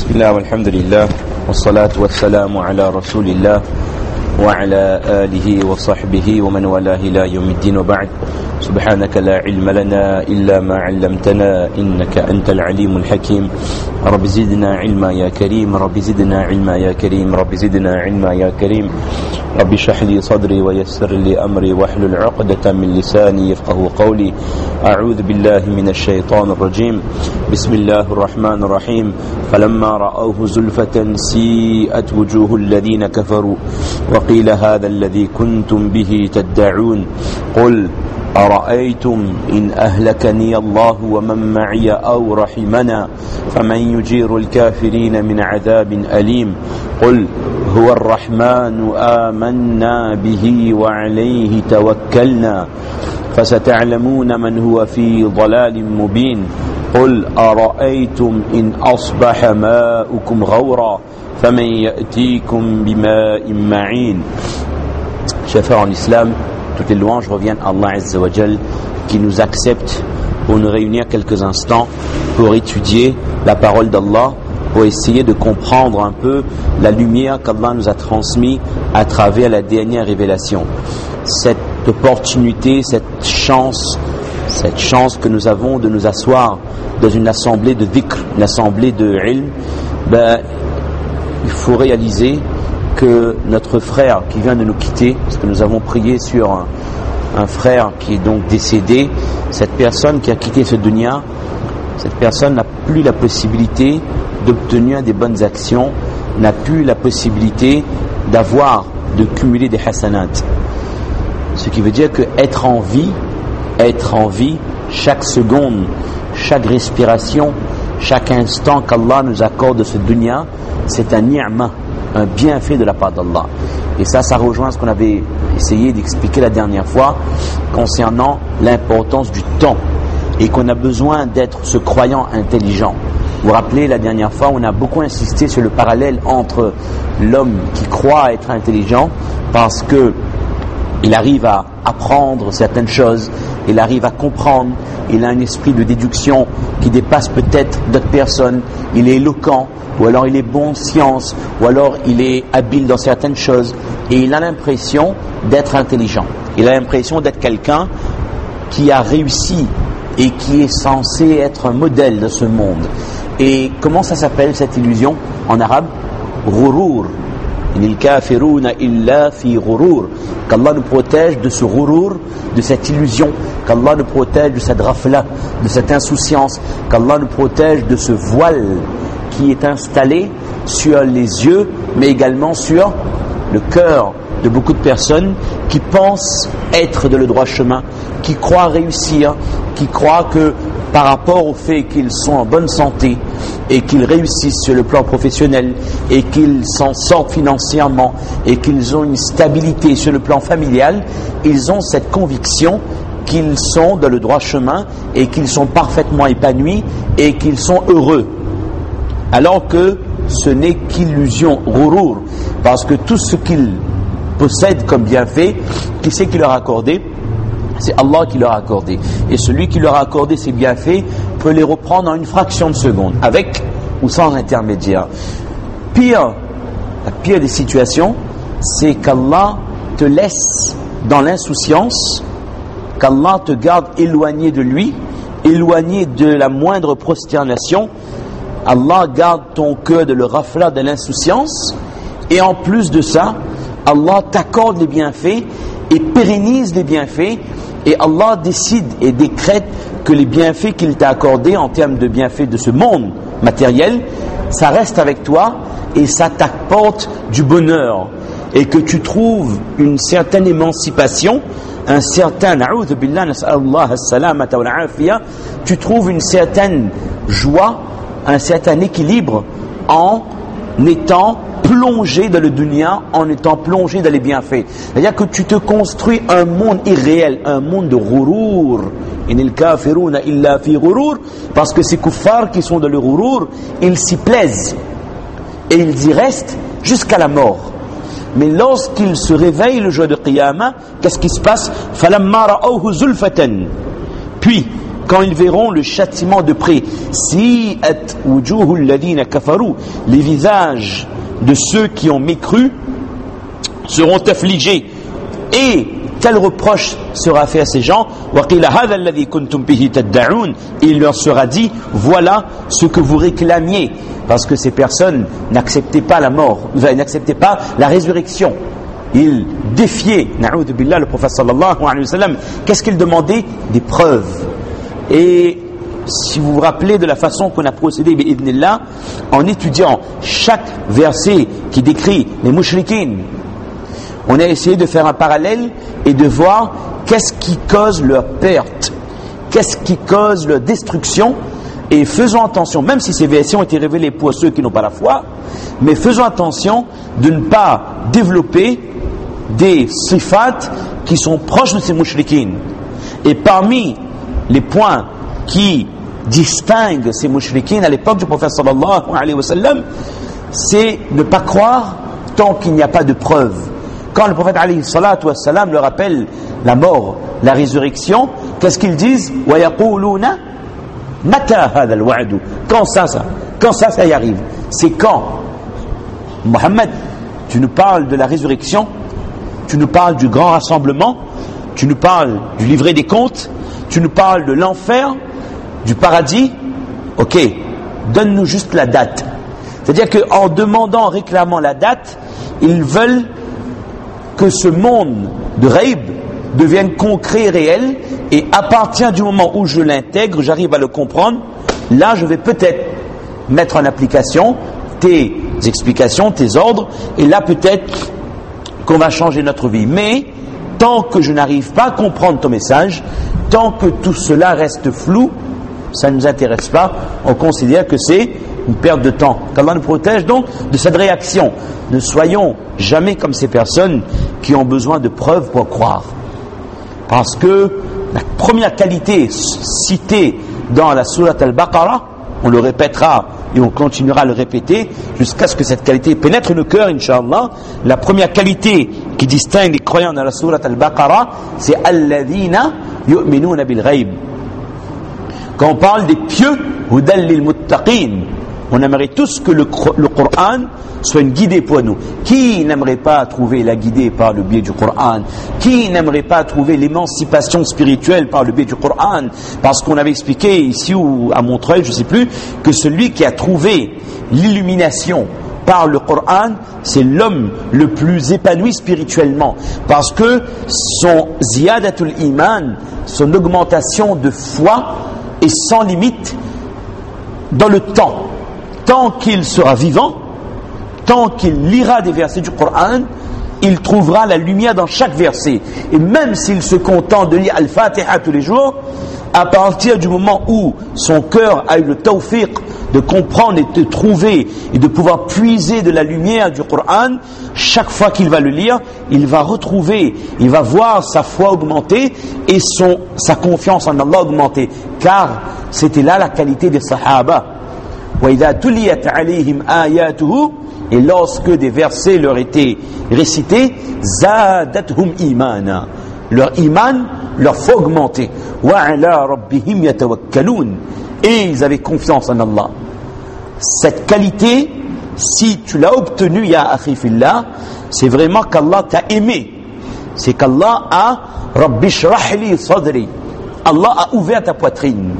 بسم الله والحمد لله والصلاة والسلام على رسول الله وعلى آله وصحبه ومن والاه إلى يوم الدين وبعد. سبحانك لا علم لنا إلا ما علمتنا إنك أنت العليم الحكيم. رب زدنا علما يا كريم، رب زدنا علما يا كريم، رب زدنا علما يا كريم. رب اشرح لي صدري ويسر لي أمري واحلل عقدة من لساني يفقه قولي. أعوذ بالله من الشيطان الرجيم. بسم الله الرحمن الرحيم. فلما رأوه زلفة سيئت وجوه الذين كفروا وقيل هذا الذي كنتم به تدعون قل أرأيتم إن أهلكني الله ومن معي أو رحمنا فمن يجير الكافرين من عذاب أليم قل هو الرحمن آمنا به وعليه توكلنا فستعلمون من هو في ضلال مبين قل أرأيتم إن أصبح ماؤكم غورا فمن يأتيكم بماء معين. Chers frères en islam, toutes les louanges reviennent à Allah Azza wa Jal qui nous accepte pour nous réunir quelques instants pour étudier la parole d'Allah, pour essayer de comprendre un peu la lumière qu'Allah nous a transmise à travers la dernière révélation. Cette opportunité, cette chance que nous avons de nous asseoir dans une assemblée de dhikr, une assemblée de ilm, il faut réaliser que notre frère qui vient de nous quitter, parce que nous avons prié sur un frère qui est donc décédé, cette personne qui a quitté ce dunya, cette personne n'a plus la possibilité d'obtenir des bonnes actions, n'a plus la possibilité de cumuler des hasanat. Ce qui veut dire que être en vie, chaque seconde, chaque respiration, chaque instant qu'Allah nous accorde de ce dunya, c'est un ni'ma, un bienfait de la part d'Allah. Et ça rejoint ce qu'on avait essayé d'expliquer la dernière fois concernant l'importance du temps et qu'on a besoin d'être ce croyant intelligent. Vous vous rappelez, la dernière fois, on a beaucoup insisté sur le parallèle entre l'homme qui croit être intelligent parce que il arrive à apprendre certaines choses, il arrive à comprendre, il a un esprit de déduction qui dépasse peut-être d'autres personnes, il est éloquent, ou alors il est bon en sciences, ou alors il est habile dans certaines choses, et il a l'impression d'être intelligent. Il a l'impression d'être quelqu'un qui a réussi et qui est censé être un modèle de ce monde. Et comment ça s'appelle cette illusion en arabe? Ghurur. Qu'Allah nous protège de ce ghurur, de cette illusion, qu'Allah nous protège de cette rafla, de cette insouciance, qu'Allah nous protège de ce voile qui est installé sur les yeux, mais également sur le cœur de beaucoup de personnes qui pensent être de le droit chemin, qui croient réussir, qui croient que par rapport au fait qu'ils sont en bonne santé et qu'ils réussissent sur le plan professionnel et qu'ils s'en sortent financièrement et qu'ils ont une stabilité sur le plan familial, ils ont cette conviction qu'ils sont dans le droit chemin et qu'ils sont parfaitement épanouis et qu'ils sont heureux. Alors que ce n'est qu'illusion, ghurur, parce que tout ce qu'ils possèdent comme bienfait, qui c'est qui leur a accordé? C'est Allah qui leur a accordé. Et celui qui leur a accordé ces bienfaits peut les reprendre en une fraction de seconde, avec ou sans intermédiaire. La pire des situations, c'est qu'Allah te laisse dans l'insouciance, qu'Allah te garde éloigné de lui, éloigné de la moindre prosternation. Allah garde ton cœur de le rafla de l'insouciance, et en plus de ça, Allah t'accorde les bienfaits et pérennise les bienfaits, et Allah décide et décrète que les bienfaits qu'il t'a accordés en termes de bienfaits de ce monde matériel, ça reste avec toi et ça t'apporte du bonheur, et que tu trouves une certaine émancipation, un certain na'udhu billah, nas'alullah as-salamata wal afiya, tu trouves une certaine joie, un certain équilibre en étant plongé dans le dunya, en étant plongé dans les bienfaits. C'est-à-dire que tu te construis un monde irréel, un monde de ghurur. Inil kafiruna illa fi ghurur, parce que ces kuffars qui sont dans le ghurur, ils s'y plaisent et ils y restent jusqu'à la mort. Mais lorsqu'ils se réveillent le jour de Qiyamah, qu'est-ce qui se passe? Falamma ra'awhu zulfatan. Puis quand ils verront le châtiment de près. Si'at wujuhul ladina kafaru, les visages de ceux qui ont mécru seront affligés. Et quel reproche sera fait à ces gens? Il leur sera dit, voilà ce que vous réclamiez, parce que ces personnes n'acceptaient pas la mort, n'acceptaient pas la résurrection. Ils défiaient, na'oudhu billah, le prophète sallallahu alayhi wa sallam. Qu'est-ce qu'ils demandaient? Des preuves. Et si vous vous rappelez de la façon qu'on a procédé, bi'idhnillah, en étudiant chaque verset qui décrit les mushrikines, on a essayé de faire un parallèle et de voir qu'est-ce qui cause leur perte, qu'est-ce qui cause leur destruction. Et faisons attention, même si ces versets ont été révélés pour ceux qui n'ont pas la foi, mais faisons attention de ne pas développer des sifat qui sont proches de ces mushrikines. Et parmi les points qui distinguent ces mushrikines à l'époque du prophète sallallahu alayhi wa sallam, c'est ne pas croire tant qu'il n'y a pas de preuve. Quand le prophète alayhi salatu wa sallam leur rappelle la mort, la résurrection, qu'est-ce qu'ils disent? Wa yaquluna mata hadha al-wa'du. Quand ça y arrive? C'est quand? Mohammed, tu nous parles de la résurrection, tu nous parles du grand rassemblement, tu nous parles du livret des comptes, tu nous parles de l'enfer, du paradis. Ok, donne-nous juste la date. C'est-à-dire qu'en demandant, en réclamant la date, ils veulent que ce monde de Ghaib devienne concret, réel, et à partir du moment où je l'intègre, j'arrive à le comprendre, là je vais peut-être mettre en application tes explications, tes ordres, et là peut-être qu'on va changer notre vie. Mais tant que je n'arrive pas à comprendre ton message, tant que tout cela reste flou, ça ne nous intéresse pas, on considère que c'est une perte de temps. Qu'Allah nous protège donc de cette réaction. Ne soyons jamais comme ces personnes qui ont besoin de preuves pour croire. Parce que la première qualité citée dans la sourate Al-Baqarah, on le répétera et on continuera à le répéter jusqu'à ce que cette qualité pénètre nos cœurs, Inch'Allah. La première qualité qui distingue les croyants dans la sourate Al-Baqarah, c'est Alladhina yu'minuna bil ghaib. Quand on parle des pieux, Hudal lil muttaqin, on aimerait tous que le Coran soit une guidée pour nous. Qui n'aimerait pas trouver la guidée par le biais du Coran? Qui n'aimerait pas trouver l'émancipation spirituelle par le biais du Coran? Parce qu'on avait expliqué ici ou à Montreuil, je ne sais plus, que celui qui a trouvé l'illumination par le Coran, c'est l'homme le plus épanoui spirituellement. Parce que son ziyadatul iman, son augmentation de foi est sans limite dans le temps. Tant qu'il sera vivant, tant qu'il lira des versets du Coran, il trouvera la lumière dans chaque verset. Et même s'il se contente de lire Al-Fatiha tous les jours, à partir du moment où son cœur a eu le tawfiq de comprendre et de trouver et de pouvoir puiser de la lumière du Coran, chaque fois qu'il va le lire, il va retrouver, il va voir sa foi augmenter et sa confiance en Allah augmenter. Car c'était là la qualité des Sahaba. وَإِذَا تُلِيَتْ عَلَيْهِمْ آيَاتُهُ, et lorsque des versets leur étaient récités, زَادَتْهُمْ إِيمَانًا, leur iman leur fait augmenter. وَعَلَى رَبِّهِمْ يَتَوَكَّلُونَ, et ils avaient confiance en Allah. Cette qualité, si tu l'as obtenue, ya akhi fillah, c'est vraiment qu'Allah t'a aimé. C'est qu'Allah a Rabbi shrah li sadri, Allah a ouvert ta poitrine.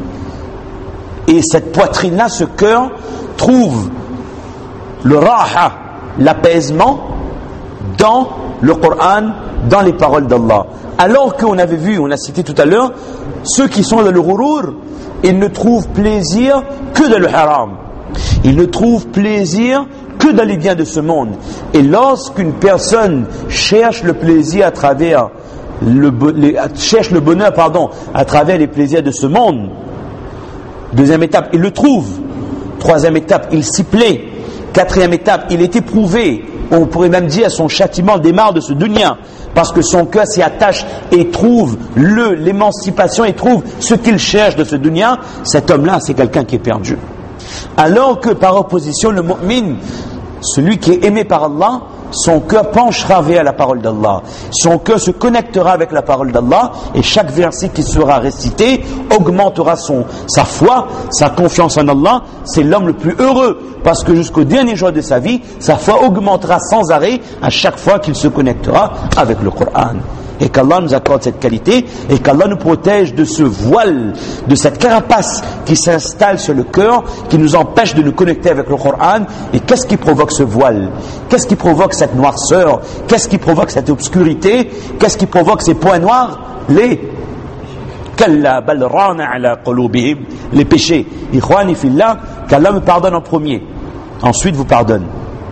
Et cette poitrine-là, ce cœur, trouve le raha, l'apaisement, dans le Coran, dans les paroles d'Allah. Alors qu'on avait vu, on a cité tout à l'heure, ceux qui sont dans le ghurur, ils ne trouvent plaisir que dans le haram. Ils ne trouvent plaisir que dans les biens de ce monde. Et lorsqu'une personne cherche le plaisir à travers cherche le bonheur, à travers les plaisirs de ce monde, deuxième étape, il le trouve. Troisième étape, il s'y plaît. Quatrième étape, il est éprouvé. On pourrait même dire son châtiment démarre de ce dunya, parce que son cœur s'y attache et trouve l'émancipation et trouve ce qu'il cherche de ce dunya. Cet homme-là, c'est quelqu'un qui est perdu. Alors que par opposition, le mu'min, celui qui est aimé par Allah, son cœur penchera vers la parole d'Allah. Son cœur se connectera avec la parole d'Allah et chaque verset qui sera récité augmentera sa foi, sa confiance en Allah. C'est l'homme le plus heureux parce que jusqu'au dernier jour de sa vie, sa foi augmentera sans arrêt à chaque fois qu'il se connectera avec le Coran. Et qu'Allah nous accorde cette qualité et qu'Allah nous protège de ce voile, de cette carapace qui s'installe sur le cœur, qui nous empêche de nous connecter avec le Coran. Et qu'est-ce qui provoque ce voile? Qu'est-ce qui provoque cette noirceur? Qu'est-ce qui provoque cette obscurité? Qu'est-ce qui provoque ces points noirs? Les péchés. Ikhwani fillah, qu'Allah me pardonne en premier, ensuite vous pardonne.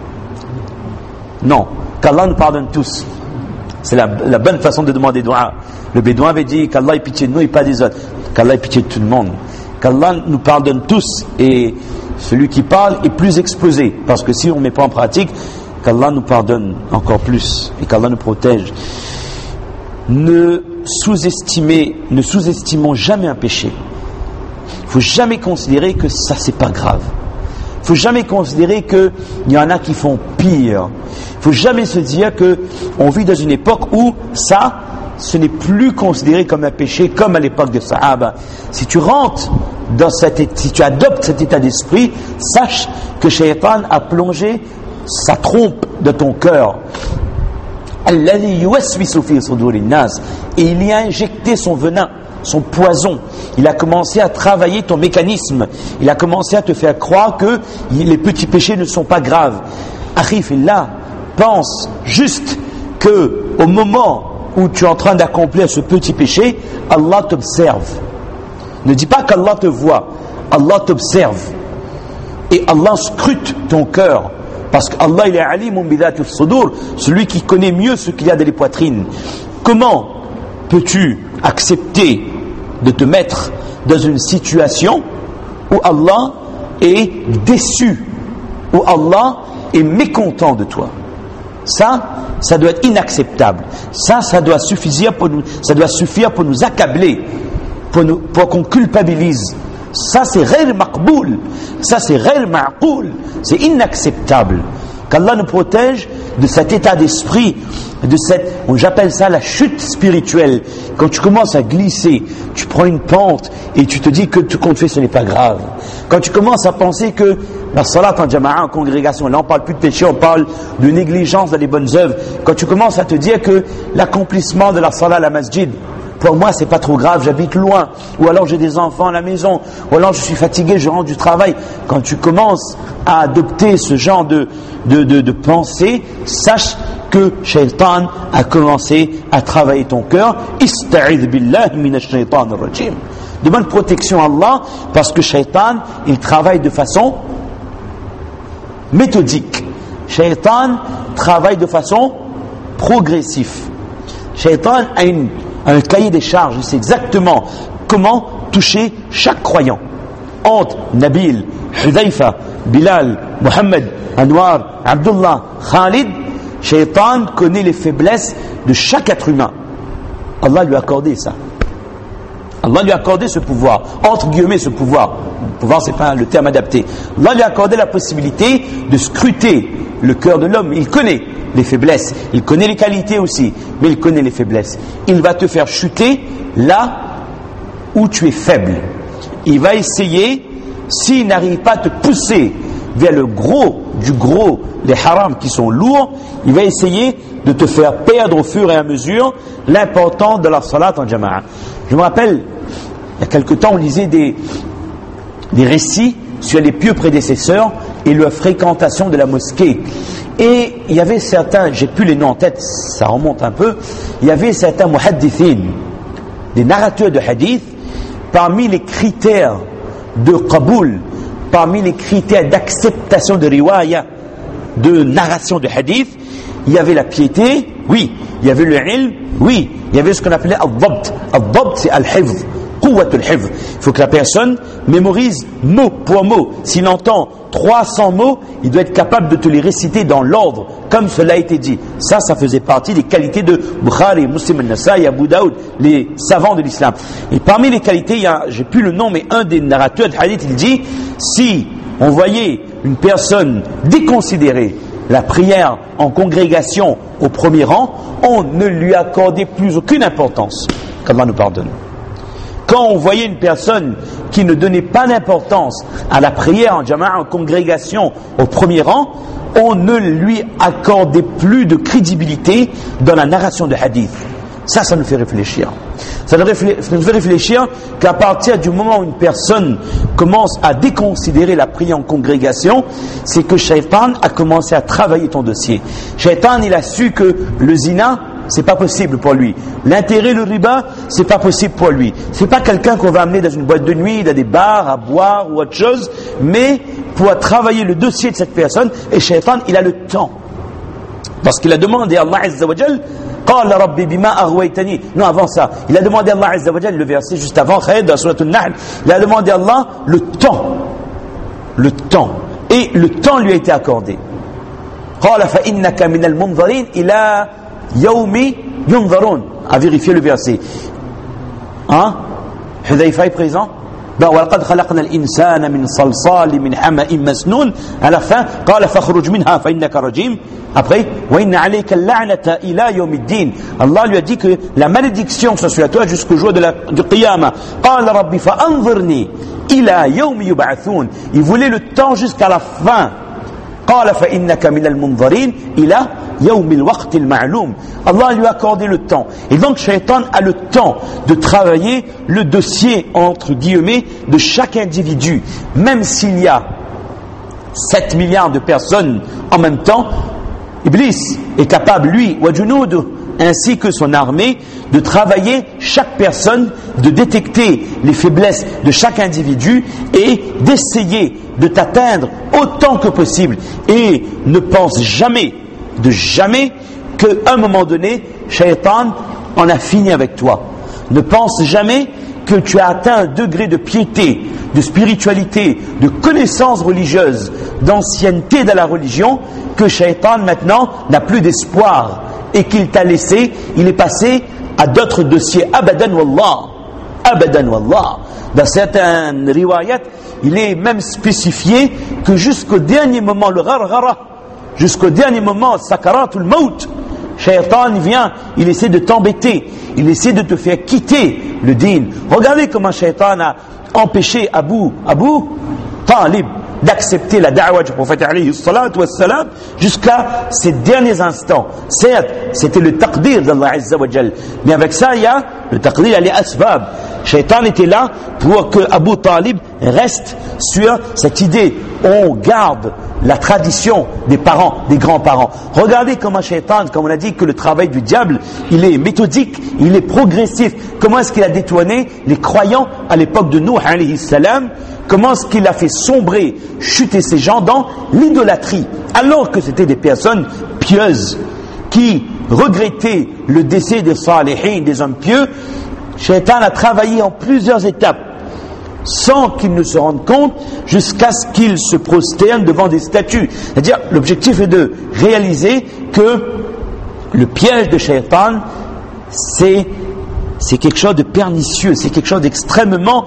Non, qu'Allah nous pardonne tous. C'est la bonne façon de demander dua. Le bédouin avait dit qu'Allah ait pitié de nous et pas des autres. Qu'Allah ait pitié de tout le monde. Qu'Allah nous pardonne tous. Et celui qui parle est plus exposé. Parce que si on ne met pas en pratique, qu'Allah nous pardonne encore plus. Et qu'Allah nous protège. Ne sous-estimons jamais un péché. Il ne faut jamais considérer que ça c'est pas grave. Il ne faut jamais considérer qu'il y en a qui font pire. Il ne faut jamais se dire qu'on vit dans une époque où ça, ce n'est plus considéré comme un péché, comme à l'époque des Sahaba. Si tu rentres si tu adoptes cet état d'esprit, sache que Shaitan a plongé sa trompe de ton cœur. Et il y a injecté son venin, son poison. Il a commencé à travailler ton mécanisme. Il a commencé à te faire croire que les petits péchés ne sont pas graves. Akhi fillah, pense juste que au moment où tu es en train d'accomplir ce petit péché, Allah t'observe. Ne dis pas qu'Allah te voit, Allah t'observe. Et Allah scrute ton cœur. Parce qu'Allah, il est alimun bidhati as-sudur, celui qui connaît mieux ce qu'il y a dans les poitrines. Comment peux-tu accepter de te mettre dans une situation où Allah est déçu, où Allah est mécontent de toi? Ça doit être inacceptable. Ça doit suffire pour nous accabler, pour qu'on culpabilise. Ça c'est ghayr maqboul, ça c'est ghayr ma'qoul, c'est inacceptable. Qu'Allah nous protège de cet état d'esprit, j'appelle ça la chute spirituelle. Quand tu commences à glisser, tu prends une pente et tu te dis que ce qu'on te fait ce n'est pas grave. Quand tu commences à penser que la salat en jama'a, en congrégation, là on parle plus de péché, on parle de négligence dans les bonnes œuvres. Quand tu commences à te dire que l'accomplissement de la salat à la masjid, pour moi c'est pas trop grave, j'habite loin, ou alors j'ai des enfants à la maison, ou alors je suis fatigué, je rentre du travail. Quand tu commences à adopter ce genre de pensée, sache que Shaitan a commencé à travailler ton cœur. Ista'idh billahi minash shaitan ar-rajim. Demande protection à Allah, parce que Shaitan, il travaille de façon méthodique. Shaitan travaille de façon progressive. Shaitan a un cahier des charges, il sait exactement comment toucher chaque croyant. Entre Nabil, Hudayfa, Bilal, Mohammed, Anwar, Abdullah, Khalid, Shaitan connaît les faiblesses de chaque être humain. Allah lui a accordé ça. Allah lui a accordé ce pouvoir, entre guillemets ce pouvoir. Le pouvoir, c'est pas le terme adapté. Allah lui a accordé la possibilité de scruter le cœur de l'homme. Il connaît les faiblesses, il connaît les qualités aussi, mais il connaît les faiblesses. Il va te faire chuter là où tu es faible. Il va essayer, s'il n'arrive pas à te pousser vers le gros du gros, les harams qui sont lourds, il va essayer de te faire perdre au fur et à mesure l'importance de la salat en jama'a. Je me rappelle, il y a quelque temps, on lisait des récits sur les pieux prédécesseurs et leur fréquentation de la mosquée. Et il y avait certains, j'ai plus les noms en tête, ça remonte un peu, il y avait certains muhaddithin, des narrateurs de hadith, parmi les critères de qaboul, parmi les critères d'acceptation de riwaya, de narration de hadith, il y avait la piété, oui, il y avait le ilm, oui, il y avait ce qu'on appelait al-dhabt. Al-dhabt, c'est al-hifz, quwwatul hifz. Il faut que la personne mémorise mot pour mot. S'il entend 300 mots, il doit être capable de te les réciter dans l'ordre, comme cela a été dit. Ça faisait partie des qualités de Bukhari, Muslim al-Nasa'i, Abu Daoud, les savants de l'islam. Et parmi les qualités, j'ai plus le nom, mais un des narrateurs de hadith, il dit, si on voyait une personne déconsidérée, la prière en congrégation au premier rang, on ne lui accordait plus aucune importance. Qu'Allah nous pardonne. Quand on voyait une personne qui ne donnait pas d'importance à la prière en jama'a, en congrégation au premier rang, on ne lui accordait plus de crédibilité dans la narration de hadith. Ça nous fait réfléchir. Ça nous fait réfléchir qu'à partir du moment où une personne commence à déconsidérer la prière en congrégation, c'est que Shaitan a commencé à travailler ton dossier. Shaitan, il a su que le zina, c'est pas possible pour lui. L'intérêt, le riba, c'est pas possible pour lui. C'est pas quelqu'un qu'on va amener dans une boîte de nuit, dans des bars, à boire ou autre chose, mais pour travailler le dossier de cette personne, et Shaitan, il a le temps. Parce qu'il a demandé à Allah Azza wa Jal, Qala Rabbi bima aghwaytani. Non, avant ça, il a demandé à Allah Azza wa Jal, le verset juste avant, dans Surat An-Nahl, il a demandé à Allah le temps. Le temps. Et le temps lui a été accordé. Qala fa innaka minal munzarin ila yawmi yunzarun. À vérifier le verset. Hein? Hudayfa est présent? وَلَقَدْ خَلَقْنَا الْإِنسَانَ مِنْ صَلْصَالٍ مِنْ حَمَإٍ مَسْنُونٍ. À la fin, قال فَخْرُجْ مِنْهَا فَإِنَّكَ رَجِيمٌ. Après, وَإِنَّ عَلَيْكَ اللَّعْنَةَ إِلَى يَوْمِ الدِّينِ. Allah lui a dit que la malédiction soit sur toi jusqu'au jour du Qiyamah. قال رَبِّ فَأَنظِرْنِي إِلَى يَوْمِ يُبْعَثُونَ. Il voulait le temps jusqu'à la fin. قال فإنك من المنظرين إلى يوم الوقت المعلوم. Allah lui a accordé le temps. Et donc Shaitan a le temps de travailler le dossier, entre guillemets, de chaque individu. Même s'il y a 7 milliards de personnes en même temps, Iblis est capable, lui, wa junudu, ainsi que son armée, de travailler chaque personne, de détecter les faiblesses de chaque individu et d'essayer de t'atteindre autant que possible. Et ne pense jamais qu'à un moment donné, Shaitan en a fini avec toi. Ne pense jamais que tu as atteint un degré de piété, de spiritualité, de connaissance religieuse, d'ancienneté dans la religion, que Shaitan maintenant n'a plus d'espoir et qu'il t'a laissé, il est passé à d'autres dossiers. Abadan wallah. Abadan wallah. Dans certaines riwayat, il est même spécifié que jusqu'au dernier moment, le gharghara, jusqu'au dernier moment, sakaratul maut, Shaitan vient, il essaie de t'embêter, il essaie de te faire quitter le din. Regardez comment Shaitan a empêché Abu Talib d'accepter la da'wah du prophète alayhi salatu wassalam jusqu'à ces derniers instants. Certes, c'était le taqdir d'Allah Azza wa Jal, mais avec ça, il y a le taqdir, les asbab. Shaitan était là pour que Abu Talib reste sur cette idée. On garde la tradition des parents, des grands-parents. Regardez comment Shaitan, comme on a dit que le travail du diable, il est méthodique, il est progressif. Comment est-ce qu'il a détourné les croyants à l'époque de Nuh alayhi salam? Comment est-ce qu'il a fait sombrer, chuter ces gens dans l'idolâtrie, alors que c'était des personnes pieuses qui regrettaient le décès des salihin, des hommes pieux. Shaitan a travaillé en plusieurs étapes sans qu'ils ne se rendent compte, jusqu'à ce qu'ils se prosternent devant des statues. C'est-à-dire, l'objectif est de réaliser que le piège de Shaitan, c'est quelque chose de pernicieux, c'est quelque chose d'extrêmement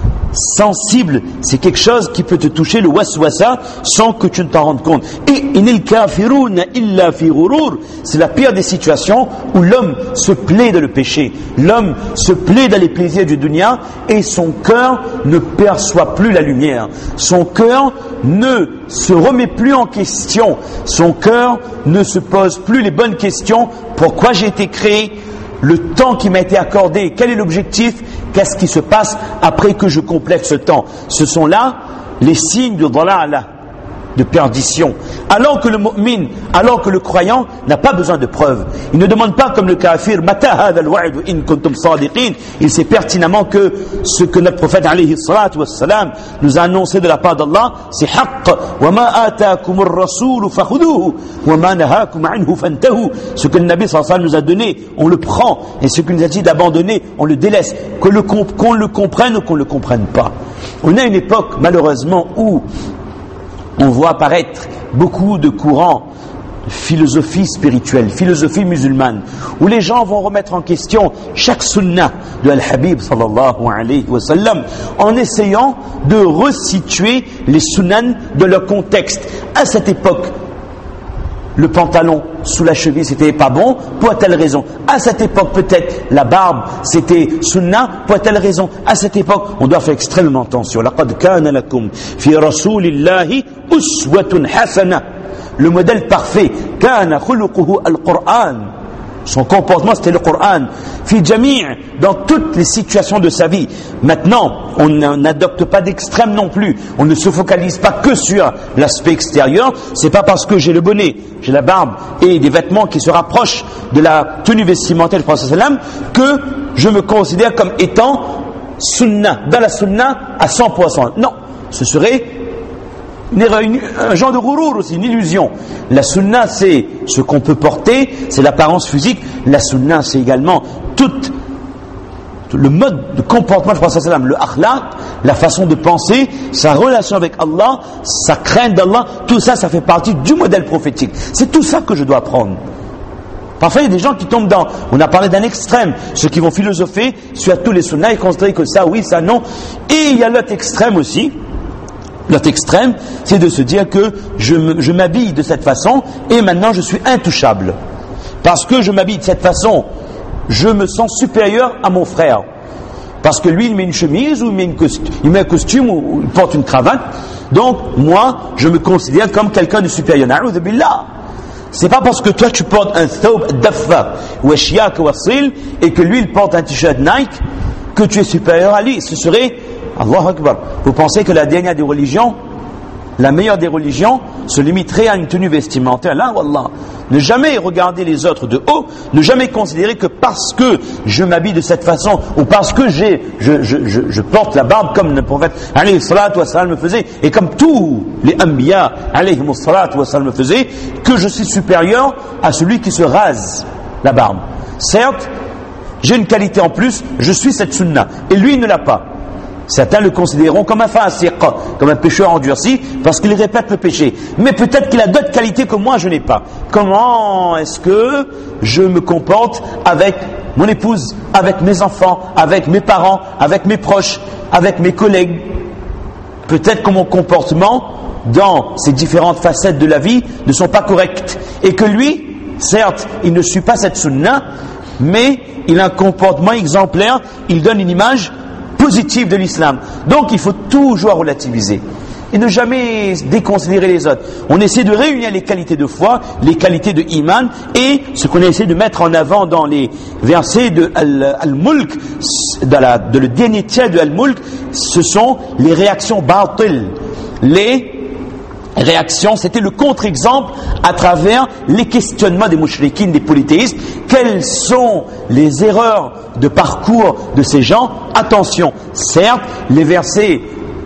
sensible, c'est quelque chose qui peut te toucher, le waswasa, sans que tu ne t'en rendes compte. Et inil kafiruna illa fi ghurur, c'est la pire des situations où l'homme se plaît dans le péché, l'homme se plaît dans les plaisirs du dunya et son cœur ne perçoit plus la lumière, son cœur ne se remet plus en question, son cœur ne se pose plus les bonnes questions. Pourquoi j'ai été créé? Le temps qui m'a été accordé, quel est l'objectif? Qu'est-ce qui se passe après que je complète ce temps? Ce sont là les signes de dalala, de perdition. Alors que le mu'min, alors que le croyant n'a pas besoin de preuves. Il ne demande pas comme le kafir, mata hadha al-wa'd in kuntum sadiqin. Il sait pertinemment que ce que notre prophète alayhi salatu wassalam nous a annoncé de la part d'Allah, c'est haqq. Wa ma ataakum ar-rasul fakhuduhu wa ma nahakum anhu fantahu. Ce que le Nabi sallallahu alayhi wa sallam nous a donné, on le prend, et ce qu'il nous a dit d'abandonner, on le délaisse. Qu'on le comprenne ou qu'on ne le comprenne pas. On a une époque malheureusement où on voit apparaître beaucoup de courants de philosophie spirituelle, philosophie musulmane, où les gens vont remettre en question chaque sunnah de Al-Habib sallallahu alayhi wa sallam, en essayant de resituer les sunnans de leur contexte. À cette époque, le pantalon sous la cheville c'était pas bon, pour telle raison. À cette époque peut-être la barbe c'était sunna, pour telle raison. À cette époque on doit faire extrêmement attention. Laqad kana lakum fi rasulillahi uswatun hasana. Le modèle parfait, kana khuluquhu al-Qur'an. Son comportement c'était le Coran. Fi jami' dans toutes les situations de sa vie. Maintenant, on n'adopte pas d'extrême non plus. On ne se focalise pas que sur l'aspect extérieur. C'est pas parce que j'ai le bonnet, j'ai la barbe et des vêtements qui se rapprochent de la tenue vestimentaire du prophète sallam que je me considère comme étant sunna, dans la sunna à 100%. Non, ce serait un genre de ghourour aussi, une illusion. La sunna c'est ce qu'on peut porter, c'est l'apparence physique. La sunna c'est également tout le mode de comportement du prophète sallam, le akhlaq, la façon de penser, sa relation avec Allah, sa crainte d'Allah, tout ça, ça fait partie du modèle prophétique. C'est tout ça que je dois apprendre. Parfois il y a des gens qui tombent dans, on a parlé d'un extrême, ceux qui vont philosopher sur tous les sunnas et considérer que ça oui, ça non. Et il y a l'autre extrême aussi. L'autre extrême, c'est de se dire que je m'habille de cette façon et maintenant je suis intouchable. Parce que je m'habille de cette façon, je me sens supérieur à mon frère. Parce que lui, il met une chemise ou il met un costume ou il porte une cravate. Donc, moi, je me considère comme quelqu'un de supérieur. Na'udhu billah. C'est pas parce que toi tu portes un thawb daffa ou shiyak ou asil et que lui il porte un t-shirt Nike que tu es supérieur à lui. Ce serait Allahu Akbar. Vous pensez que la dernière des religions, la meilleure des religions, se limiterait à une tenue vestimentaire? Là, wallah. Ne jamais regarder les autres de haut, ne jamais considérer que parce que je m'habille de cette façon ou parce que je porte la barbe comme le prophète alayhi salatu wa salam me faisait et comme tous les anbiya alayhi salatu wa salam me faisaient, que je suis supérieur à celui qui se rase la barbe. Certes, j'ai une qualité en plus, je suis cette sunna et lui il ne l'a pas. Certains le considéreront comme un fasiq, comme un pécheur endurci, parce qu'il répète le péché. Mais peut-être qu'il a d'autres qualités que moi je n'ai pas. Comment est-ce que je me comporte avec mon épouse, avec mes enfants, avec mes parents, avec mes proches, avec mes collègues? Peut-être que mon comportement dans ces différentes facettes de la vie ne sont pas corrects. Et que lui, certes, il ne suit pas cette sunna, mais il a un comportement exemplaire, il donne une image positive de l'islam. Donc il faut toujours relativiser et ne jamais déconsidérer les autres. On essaie de réunir les qualités de foi, les qualités de iman et ce qu'on essaie de mettre en avant dans les versets de Al-Mulk, dans le dernier tiers de Al-Mulk, ce sont les réactions batil. Les réaction, c'était le contre-exemple à travers les questionnements des mouchriquines, des polythéistes. Quelles sont les erreurs de parcours de ces gens? Attention, certes, les versets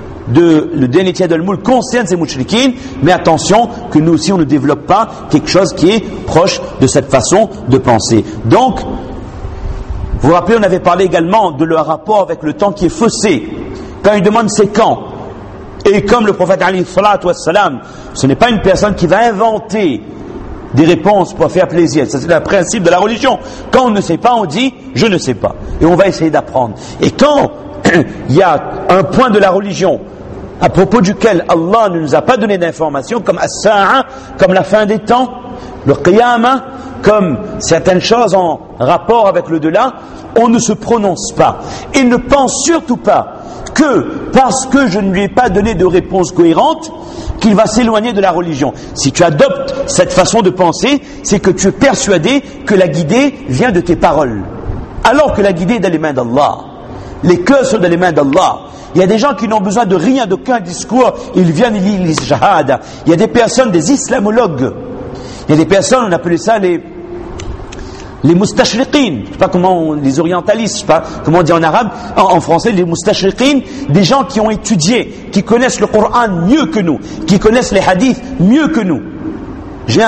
le dernier tiers de Al-Mulk concernent ces mouchriquines, mais attention que nous aussi on ne développe pas quelque chose qui est proche de cette façon de penser. Donc, vous vous rappelez, on avait parlé également de leur rapport avec le temps qui est faussé. Quand ils demandent c'est quand? Et comme le prophète alayhi salatu wassalam, ce n'est pas une personne qui va inventer des réponses pour faire plaisir. Ça, c'est le principe de la religion. Quand on ne sait pas, on dit je ne sais pas. Et on va essayer d'apprendre. Et quand il y a un point de la religion à propos duquel Allah ne nous a pas donné d'informations, comme as-sa'a, comme la fin des temps, le qiyamah, comme certaines choses en rapport avec le delà, on ne se prononce pas. Et ne pense surtout pas que parce que je ne lui ai pas donné de réponse cohérente, qu'il va s'éloigner de la religion. Si tu adoptes cette façon de penser, c'est que tu es persuadé que la guidée vient de tes paroles. Alors que la guidée est dans les mains d'Allah. Les cœurs sont dans les mains d'Allah. Il y a des gens qui n'ont besoin de rien, d'aucun discours, ils viennent, ils lisent shahada. Il y a des personnes, des islamologues. Il y a des personnes, on appelait ça les mustashriqin, je sais pas comment les orientalistes, je sais pas comment on dit en arabe, en français, les mustashriqin, des gens qui ont étudié, qui connaissent le Coran mieux que nous, qui connaissent les hadiths mieux que nous. J'ai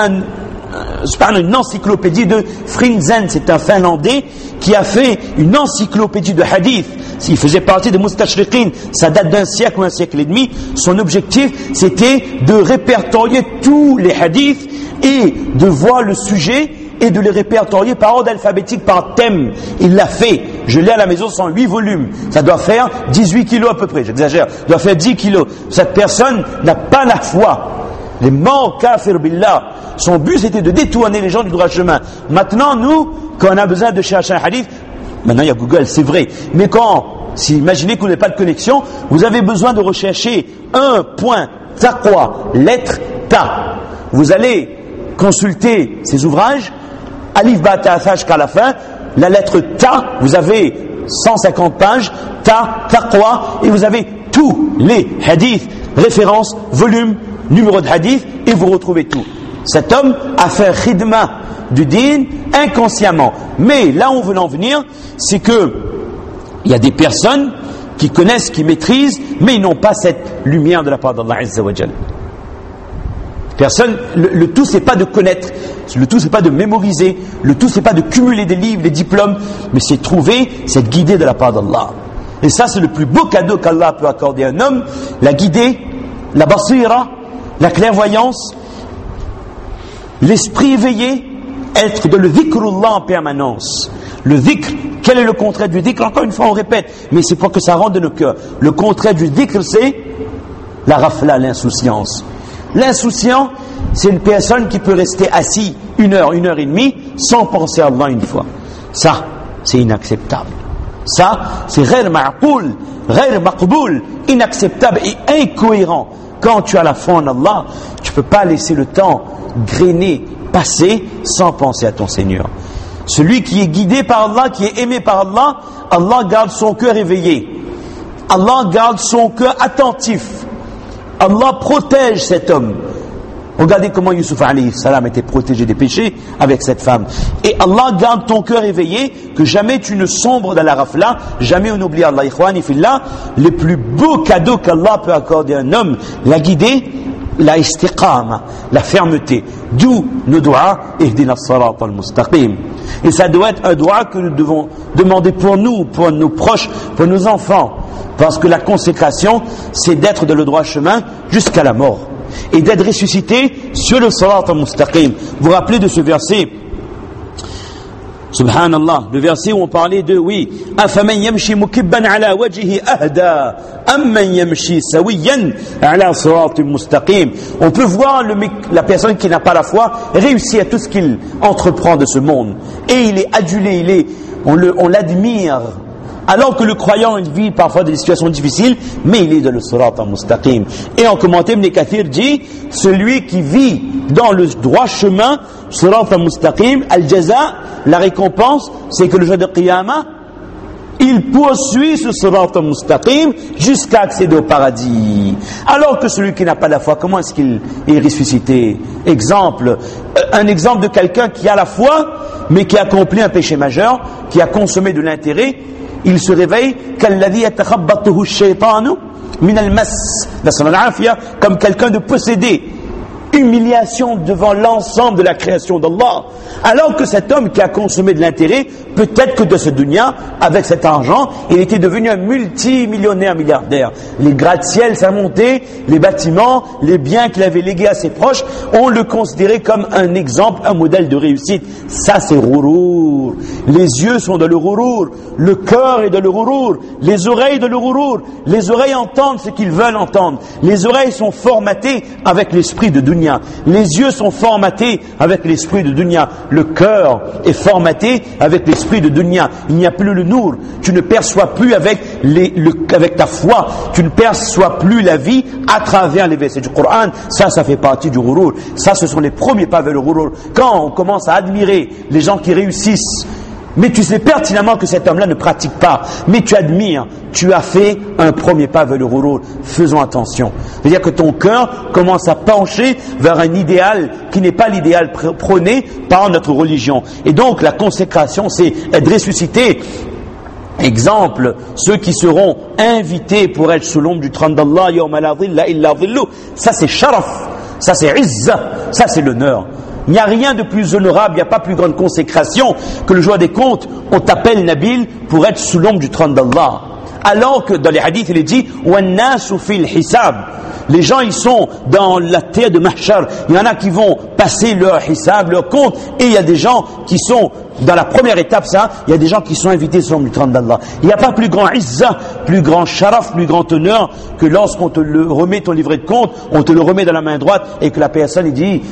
une encyclopédie de Frinzen, c'est un Finlandais qui a fait une encyclopédie de hadiths. S'il faisait partie des mustashriqin, ça date d'un siècle ou un siècle et demi. Son objectif, c'était de répertorier tous les hadiths et de voir le sujet et de les répertorier par ordre alphabétique, par thème. Il l'a fait. Je l'ai à la maison, 108 volumes. Ça doit faire 18 kilos à peu près, j'exagère. Ça doit faire 10 kilos. Cette personne n'a pas la foi. les morts kafir billah. Son but c'était de détourner les gens du droit chemin. Maintenant nous, quand on a besoin de chercher un hadith, maintenant il y a Google, c'est vrai, mais si imaginez que vous n'avez pas de connexion, vous avez besoin de rechercher un point taqwa, lettre ta. Vous allez consulter ces ouvrages, alif ba ta tha jusqu'à la fin, la lettre ta, vous avez 150 pages, taqwa, et vous avez tous les hadiths, références, volumes, numéro de hadith, et vous retrouvez tout. Cet homme a fait khidma du din inconsciemment. Mais là où on veut en venir, c'est que il y a des personnes qui connaissent, qui maîtrisent, mais ils n'ont pas cette lumière de la part d'Allah Azza wa Jal. Personne, le tout c'est pas de connaître, le tout c'est pas de mémoriser, le tout c'est pas de cumuler des livres, des diplômes, mais c'est trouver, c'est guider de la part d'Allah. Et ça c'est le plus beau cadeau qu'Allah peut accorder à un homme, la guider, la basira, la clairvoyance, l'esprit éveillé, être de le dhikrullah en permanence. Le dhikr, quel est le contraire du dhikr? Encore une fois on répète, mais c'est pour que ça rentre de nos cœurs. Le contraire du dhikr c'est la rafla, l'insouciance. L'insouciant, c'est une personne qui peut rester assis 1 heure, 1 heure et demie sans penser à Allah une fois. Ça, c'est inacceptable. Ça, c'est ghair ma'qoul, ghair maqboul, inacceptable et incohérent. Quand tu as la foi en Allah, tu ne peux pas laisser le temps grainer, passer sans penser à ton Seigneur. Celui qui est guidé par Allah, qui est aimé par Allah, Allah garde son cœur éveillé. Allah garde son cœur attentif. Allah protège cet homme. Regardez comment Yusuf alayhi salam était protégé des péchés avec cette femme. Et Allah garde ton cœur éveillé, que jamais tu ne sombres dans la rafla, jamais on n'oublie Allah. Ikhwani fillah, les plus beaux cadeaux qu'Allah peut accorder à un homme, la guider, la istiqama, la fermeté. D'où nos doigts, ihdina as-sirat al-mustaqim. Et ça doit être un doigt que nous devons demander pour nous, pour nos proches, pour nos enfants. Parce que la consécration, c'est d'être dans le droit chemin jusqu'à la mort. Et d'être ressuscité sur le sirat al-mustaqim. Vous vous rappelez de ce verset? Subhanallah, le verset où on parlait de, oui, afaman yamshi mukibban ala wajhihi ahda amman yamshi sawiyan ala siratin mustaqim. On peut voir la personne qui n'a pas la foi réussir à tout ce qu'il entreprend de ce monde, et il est adulé, on l'admire, alors que le croyant il vit parfois des situations difficiles, mais il est dans le sirat al-mustaqim. Et en commentaire, Ibn Kathir dit, celui qui vit dans le droit chemin, sirat al-mustaqim, al-jaza, la récompense, c'est que le jour de Qiyamah, il poursuit ce sirat al-mustaqim jusqu'à accéder au paradis. Alors que celui qui n'a pas la foi, comment est-ce qu'il est ressuscité? Exemple, un exemple de quelqu'un qui a la foi, mais qui a accompli un péché majeur, qui a consommé de l'intérêt. Il se réveille comme quelqu'un de possédé, humiliation devant l'ensemble de la création d'Allah, alors que cet homme qui a consommé de l'intérêt, peut-être que de ce dunya, avec cet argent, il était devenu un multimillionnaire, milliardaire. Les gratte-ciel, sa montée, les bâtiments, les biens qu'il avait légués à ses proches, on le considérait comme un exemple, un modèle de réussite. Ça c'est ghurur. Les yeux sont dans le ghurur, le cœur est dans le ghurur, les oreilles dans le ghurur. Les oreilles entendent ce qu'ils veulent entendre. Les oreilles sont formatées avec l'esprit de dunya. Les yeux sont formatés avec l'esprit de dunya. Le cœur est formaté avec l'esprit de dunya. Il n'y a plus le nour. Tu ne perçois plus avec ta foi. Tu ne perçois plus la vie à travers les versets du Coran. Ça fait partie du ghurur. Ça, ce sont les premiers pas vers le ghurur. Quand on commence à admirer les gens qui réussissent, mais tu sais pertinemment que cet homme-là ne pratique pas, mais tu admires, tu as fait un premier pas vers le ghurur. Faisons attention. C'est-à-dire que ton cœur commence à pencher vers un idéal qui n'est pas l'idéal prôné par notre religion. Et donc la consécration, c'est être ressuscité. Exemple, ceux qui seront invités pour être sous l'ombre du trône d'Allah, yawma la dhilla illa dhilluh. Ça c'est sharaf, ça c'est izza, ça c'est l'honneur. Il n'y a rien de plus honorable, il n'y a pas plus grande consécration que le jour des comptes. On t'appelle Nabil pour être sous l'ombre du trône d'Allah. Alors que dans les hadiths, il est dit « Wannasu fil hisab » Les gens, ils sont dans la terre de Mahshar. Il y en a qui vont passer leur hisab, leur compte, et il y a des gens qui sont dans la première étape, ça, il y a des gens qui sont invités sur le trône d'Allah. Il n'y a pas plus grand izza, plus grand sharaf, plus grand honneur que lorsqu'on te le remet ton livret de compte, on te le remet dans la main droite et que la personne il dit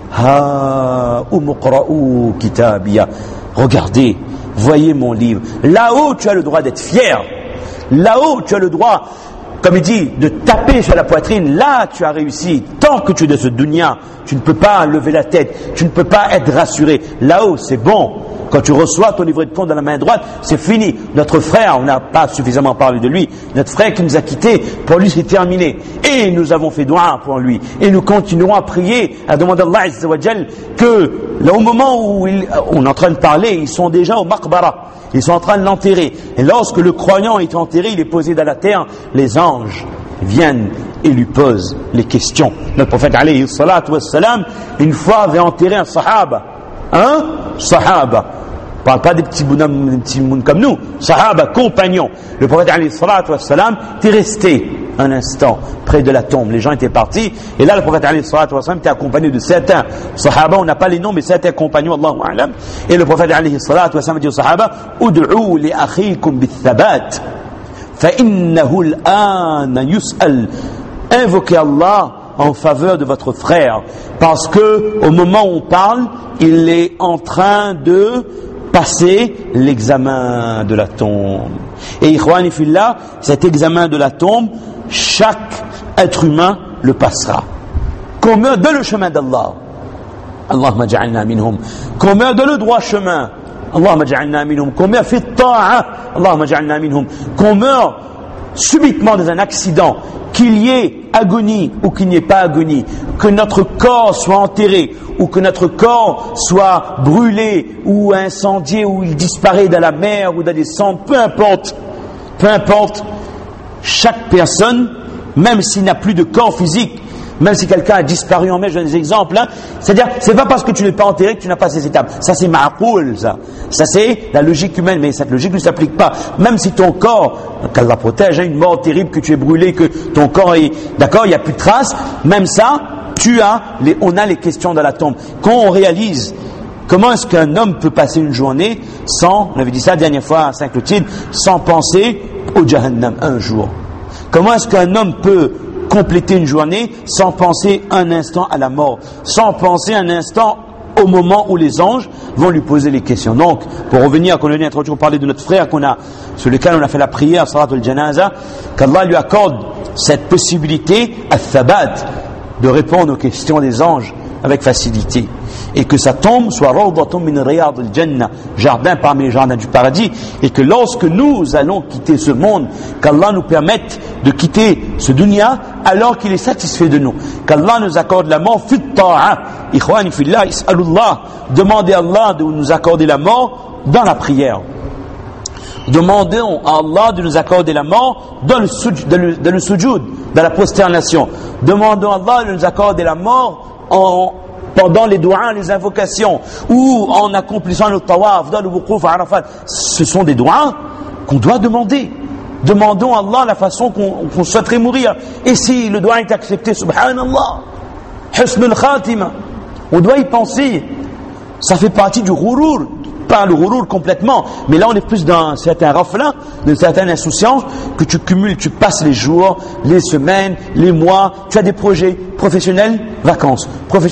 ha umuqra'u kitabiya. Regardez, voyez mon livre. Là-haut, tu as le droit d'être fier. Là-haut, tu as le droit, comme il dit, de taper sur la poitrine. Là, tu as réussi. Tant que tu es de ce dunya, tu ne peux pas lever la tête. Tu ne peux pas être rassuré. Là-haut, c'est bon. Quand tu reçois ton livret de compte dans la main droite, c'est fini. Notre frère, on n'a pas suffisamment parlé de lui, notre frère qui nous a quittés, pour lui c'est terminé. Et nous avons fait dua pour lui. Et nous continuerons à prier, à demander à Allah Azza wa Jal que, là, au moment où on est en train de parler, ils sont déjà au maqbara. Ils sont en train de l'enterrer. Et lorsque le croyant est enterré, il est posé dans la terre, les anges viennent et lui posent les questions. Notre prophète alayhi salatu wassalam, une fois avait enterré un sahaba. Un sahaba. On ne parle pas des petits bonhommes, des petits mouns comme nous. Sahaba, compagnons. Le prophète alayhi salatu wassalam était resté un instant près de la tombe. Les gens étaient partis. Et là, le prophète alayhi salatu wassalam était accompagné de certains sahaba. On n'a pas les noms, mais certains compagnons, Allahu a'lam. Et le prophète alayhi salatu wassalam dit aux sahaba, Ud'u li akhikum bithabat. Fa innahu al-an yus'al. Invoquez Allah en faveur de votre frère, parce que au moment où on parle, il est en train de passer l'examen de la tombe. Et ikhwani fillah, cet examen de la tombe, chaque être humain le passera. Qu'on meurt dans le chemin d'Allah, Allahumma ja'alna minhum. Qu'on meurt dans le droit chemin, Allahumma ja'alna minhum. Qu'on meurt fi ta'a, Allahumma ja'alna minhum. Qu'on meurt subitement dans un accident, qu'il y ait agonie ou qu'il n'y ait pas agonie, que notre corps soit enterré ou que notre corps soit brûlé ou incendié ou il disparaît dans la mer ou dans des cendres, peu importe, chaque personne, même s'il n'a plus de corps physique, même si quelqu'un a disparu en mer, je donne des exemples, hein, c'est-à-dire, c'est pas parce que tu n'es pas enterré que tu n'as pas ces étapes. Ça c'est ma'qoul, ça c'est la logique humaine, mais cette logique ne s'applique pas. Même si ton corps, qu'Allah protège, une mort terrible, que tu es brûlé, que ton corps est, d'accord, il n'y a plus de traces, même ça, on a les questions dans la tombe. Quand on réalise comment est-ce qu'un homme peut passer une journée sans, on avait dit ça la dernière fois à Saint-Clotilde, sans penser au Jahannam un jour. Comment est-ce qu'un homme peut compléter une journée sans penser un instant à la mort, sans penser un instant au moment où les anges vont lui poser les questions. Donc, pour revenir, quand on a introduit, on parlait de notre frère sur lequel on a fait la prière, Salatul Janaza, qu'Allah lui accorde cette possibilité, al-thabat, de répondre aux questions des anges avec facilité. Et que sa tombe soit rawdatun min riyad al-jannah, jardin parmi les jardins du paradis, et que lorsque nous allons quitter ce monde, qu'Allah nous permette de quitter ce dunya alors qu'il est satisfait de nous, qu'Allah nous accorde la mort fit ta'a. Ikhwani fillah, is'alullah, demandez à Allah de nous accorder la mort dans la prière. Demandons à Allah de nous accorder la mort dans le sujoud, dans la prosternation. Demandons à Allah de nous accorder la mort pendant les doigts, les invocations, ou en accomplissant le tawaf, dans le wuquf à Arafat. Ce sont des doigts qu'on doit demander. Demandons à Allah la façon qu'on souhaiterait mourir. Et si le doigt est accepté, subhanallah, husnul khatima, on doit y penser. Ça fait partie du ghurur, pas le ghurur complètement, mais là on est plus dans un certain rafla, d'une certaine insouciance, que tu cumules, tu passes les jours, les semaines, les mois, tu as des projets professionnels, vacances,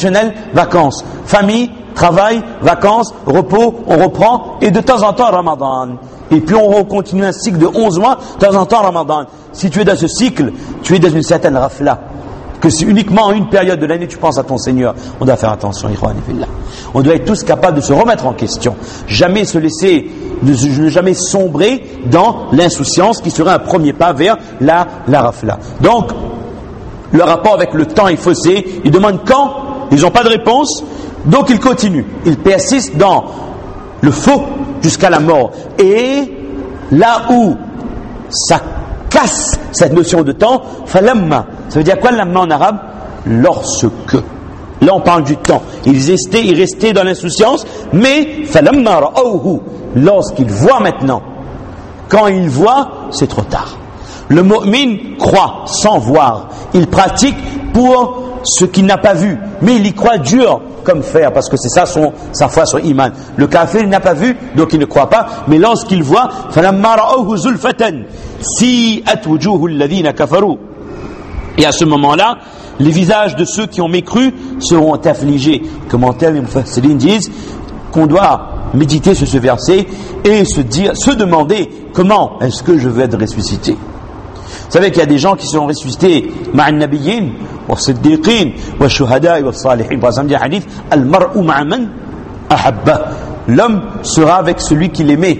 famille, travail, vacances, repos, on reprend, et de temps en temps Ramadan. Et puis on continue un cycle de 11 mois, de temps en temps Ramadan. Si tu es dans ce cycle, tu es dans une certaine rafla. Que si uniquement en une période de l'année tu penses à ton Seigneur, on doit faire attention, ikhwan fillah. On doit être tous capables de se remettre en question. Jamais se laisser, ne jamais sombrer dans l'insouciance qui serait un premier pas vers la rafla. Donc, le rapport avec le temps est faussé. Ils demandent quand, ils n'ont pas de réponse, donc ils continuent. Ils persistent dans le faux jusqu'à la mort. Et là où ça casse cette notion de temps, falamma. Ça veut dire quoi lamma en arabe? Lorsque. Là on parle du temps. Ils restaient dans l'insouciance, mais falamma ra'awhu. Lorsqu'ils voient maintenant. Quand ils voient, c'est trop tard. Le mu'min croit sans voir. Il pratique pour ce qu'il n'a pas vu, mais il y croit dur comme fer, parce que c'est ça sa foi, son iman. Le kafir, il n'a pas vu, donc il ne croit pas, mais lorsqu'il voit, فَلَمَّا رَأَوْهُ زُلْفَةً سِيئَتْ وُجُوهُ الَّذِينَ كَفَرُوا. Et à ce moment-là, les visages de ceux qui ont mécru seront affligés. Commentaires, les mufassirin disent qu'on doit méditer sur ce verset et se demander comment est-ce que je veux être ressuscité. Vous savez qu'il y a des gens qui seront ressuscités ma'an nabiyyin wa siddiqin wa shuhada'i wa salihin. Par exemple, il y a un hadith, al-mar'u ma'a man ahabba. L'homme sera avec celui qu'il aimait.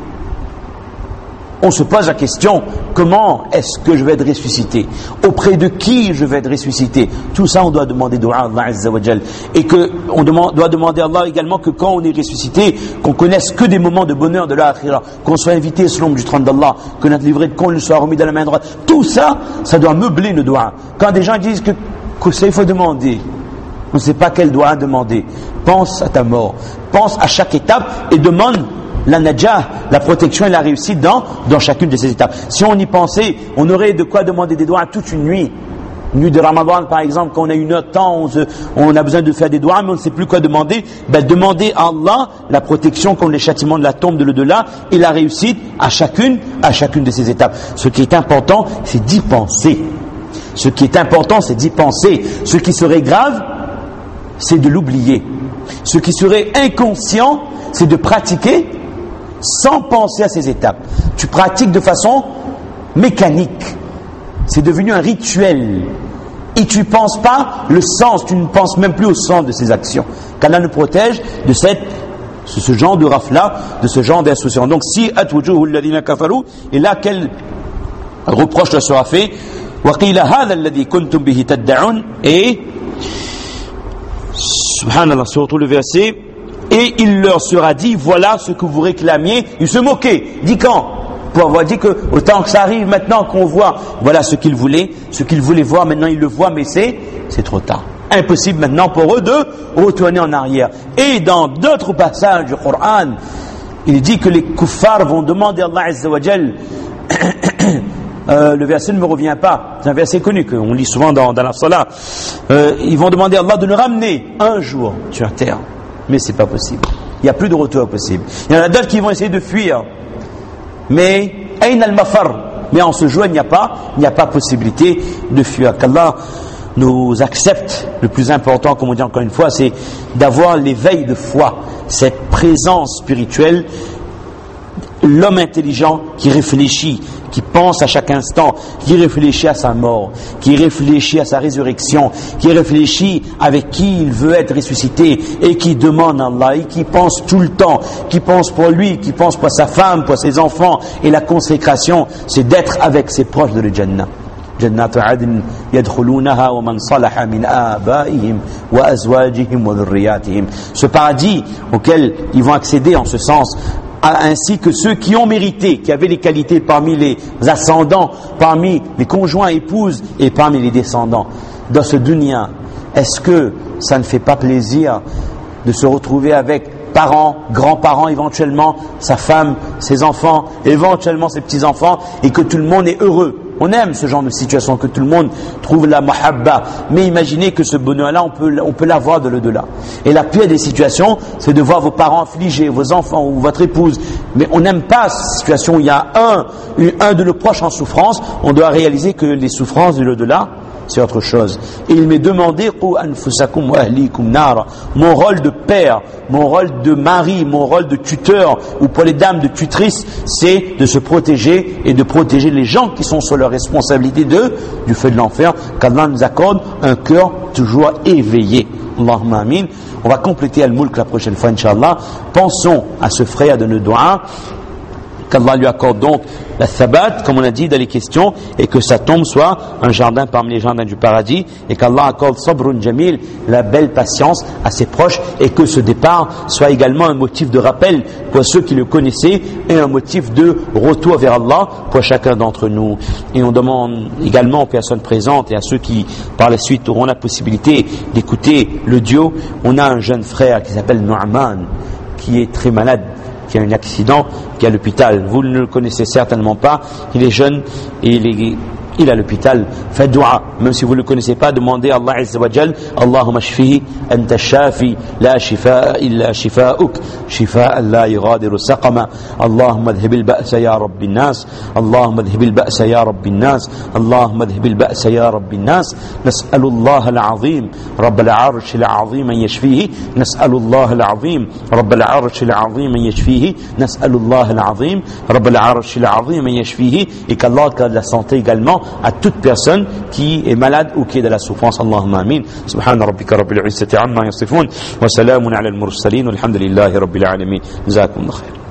On se pose la question, comment est-ce que je vais être ressuscité? Auprès de qui je vais être ressuscité? Tout ça, on doit demander dua à Allah Azza wa Jal. Et on doit demander à Allah également que quand on est ressuscité, qu'on connaisse que des moments de bonheur de l'akhirah, qu'on soit invité sur l'ombre du trône d'Allah, que notre livret de compte nous soit remis dans la main droite. Tout ça, ça doit meubler le dua. Quand des gens disent que ça, il faut demander, on ne sait pas quel doua demander. Pense à ta mort. Pense à chaque étape et demande la najah, la protection et la réussite dans chacune de ces étapes. Si on y pensait, on aurait de quoi demander des doigts toute une nuit. Une nuit de Ramadan, par exemple, quand on a une heure de temps, on a besoin de faire des doigts, mais on ne sait plus quoi demander. Demandez à Allah la protection contre les châtiments de la tombe de l'au-delà et la réussite à chacune de ces étapes. Ce qui est important, c'est d'y penser. Ce qui est important, c'est d'y penser. Ce qui serait grave, c'est de l'oublier. Ce qui serait inconscient, c'est de pratiquer sans penser à ces étapes. Tu pratiques de façon mécanique. C'est devenu un rituel. Et tu ne penses pas le sens, tu ne penses même plus au sens de ces actions. Qu'Allah nous protège de ce genre de rafla, de ce genre d'association. Donc, si atwujuhu alladhina kafaru, et là, quel reproche leur sera fait? وَقِيلَ هَذَا الَّذِي كُنْتُمْ بِهِ تَدَّعُونَ. Et, subhanallah, surtout le verset, et il leur sera dit, voilà ce que vous réclamiez. Ils se moquaient. Dit quand? Pour avoir dit que autant que ça arrive maintenant qu'on voit, voilà ce qu'ils voulaient voir, maintenant ils le voient, mais c'est trop tard. Impossible maintenant pour eux de retourner en arrière. Et dans d'autres passages du Coran, il dit que les kuffars vont demander à Allah Azza wa Jal, le verset ne me revient pas, c'est un verset connu qu'on lit souvent dans la salat, ils vont demander à Allah de nous ramener un jour sur terre. Mais c'est pas possible. Il n'y a plus de retour possible. Il y en a d'autres qui vont essayer de fuir. Mais en ce jour, il n'y a pas possibilité de fuir. Qu'Allah nous accepte. Le plus important, comme on dit encore une fois, c'est d'avoir l'éveil de foi, cette présence spirituelle. L'homme intelligent qui réfléchit, qui pense à chaque instant, qui réfléchit à sa mort, qui réfléchit à sa résurrection, qui réfléchit avec qui il veut être ressuscité et qui demande à Allah et qui pense tout le temps, qui pense pour lui, qui pense pour sa femme, pour ses enfants. Et la consécration, c'est d'être avec ses proches de le Jannah. جنات عدن يدخلونها ومن صلح من آبائهم وأزواجهم وذرياتهم. Ce paradis auquel ils vont accéder en ce sens, ainsi que ceux qui ont mérité, qui avaient les qualités parmi les ascendants, parmi les conjoints, épouses et parmi les descendants. Dans ce dunya, est-ce que ça ne fait pas plaisir de se retrouver avec parents, grands-parents éventuellement, sa femme, ses enfants, éventuellement ses petits-enfants, et que tout le monde est heureux? On aime ce genre de situation, que tout le monde trouve la mahabba. Mais imaginez que ce bonheur-là, on peut l'avoir de l'au-delà. Et la pire des situations, c'est de voir vos parents affligés, vos enfants ou votre épouse. Mais on n'aime pas cette situation où il y a un de nos proches en souffrance. On doit réaliser que les souffrances de l'au-delà, c'est autre chose. Et il m'est demandé, mon rôle de père, mon rôle de mari, mon rôle de tuteur, ou pour les dames de tutrice, c'est de se protéger et de protéger les gens qui sont sur leur responsabilité du feu de l'enfer. Qu'Allah nous accorde un cœur toujours éveillé. Allahumma amin. On va compléter Al-Mulk la prochaine fois, Inch'Allah. Pensons à ce frère de nos doigts. Qu'Allah lui accorde donc la thabat, comme on a dit dans les questions, et que sa tombe soit un jardin parmi les jardins du paradis, et qu'Allah accorde sabrun jamil, la belle patience à ses proches, et que ce départ soit également un motif de rappel pour ceux qui le connaissaient, et un motif de retour vers Allah pour chacun d'entre nous. Et on demande également aux personnes présentes et à ceux qui par la suite auront la possibilité d'écouter l'audio. On a un jeune frère qui s'appelle Nu'man, qui est très malade, qui a un accident, qui est à l'hôpital. Vous ne le connaissez certainement pas, il est jeune et il est à l'hôpital. Faites dua, même si vous ne le connaissez pas, demandez à Allah Azza wa Jal, Allahumma shfihi, anta shafi, la shifa'a illa shifa'uk, shifa'an la yughadiru saqama, Allahumma adhibil ba'sa ya rabbin nas, Allahumma adhibil ba'sa ya rabbin nas, Allahumma adhibil ba'sa ya rabbin nas, nas'alu Allah al-azim, rabb al-arsh al-azim an yashfihi, nas'alu Allah al-azim, rabb al-arsh al-azim an yashfihi, nas'alu Allah al-azim, rabb al-arsh al-azim an yashfihi, et qu'Allah accorde la santé également à toute personne qui est malade ou qui est de la souffrance. Allahumma amin. Subhana rabbika rabbil izzati amma yasifun wa salamun ala al-mursalin walhamdulillahi rabbil alamin. Jazakumullah khair.